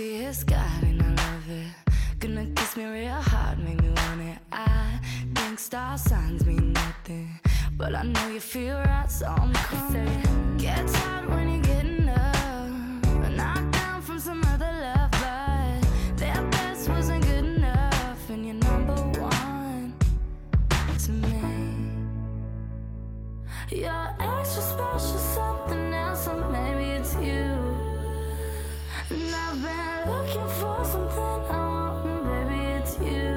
pussy is God and I love it. Gonna kiss me real hard, make me want it. I think star signs mean nothing, but I know you feel right, so I'm coming. Gets hard when you're getting up, knocked down from some other love, but their best wasn't good enough, and you're number one to me. You're extra special, something else, or maybe it's you. And I've been looking for something I want, and baby, it's you.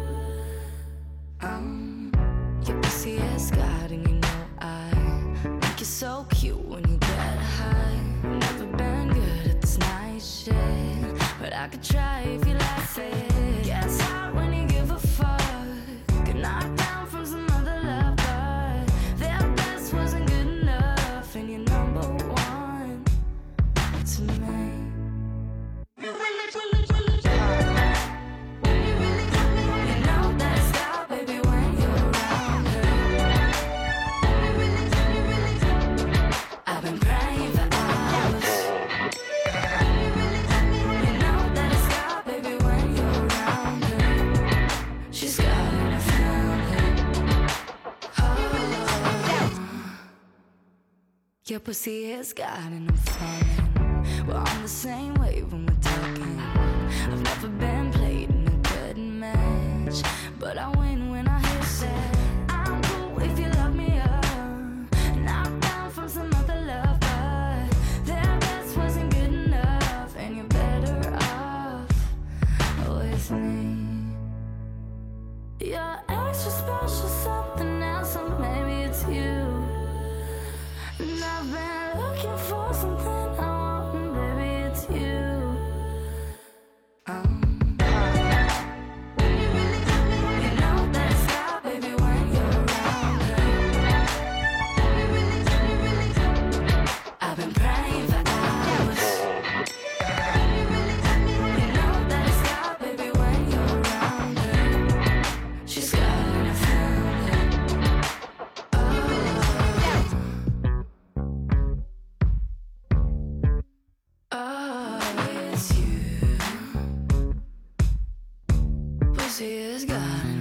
Your pussy is God, and you know I think you're so cute when you get high. Never been good at this night shit, but I could try if you like it. Gets hot when you give a fuck, get knocked down from some other love, but their best wasn't good enough, and you're number one to me. Your pussy is God and I'm falling. We're on the same wave when we're talking. I've never been played in a good match, but I win when I hit set. I'm cool if you love me up, knocked down from some other love, but their best wasn't good enough, and you're better off with me. You're extra special, something else, or maybe it's you. And I've been looking for something I want, and baby, it's you. You know that it's God, baby, when you're around her. I've been praying for hours. You know that it's God, baby, when you're around her. She's got it and I found it. Oh, it's you. Pussy is God.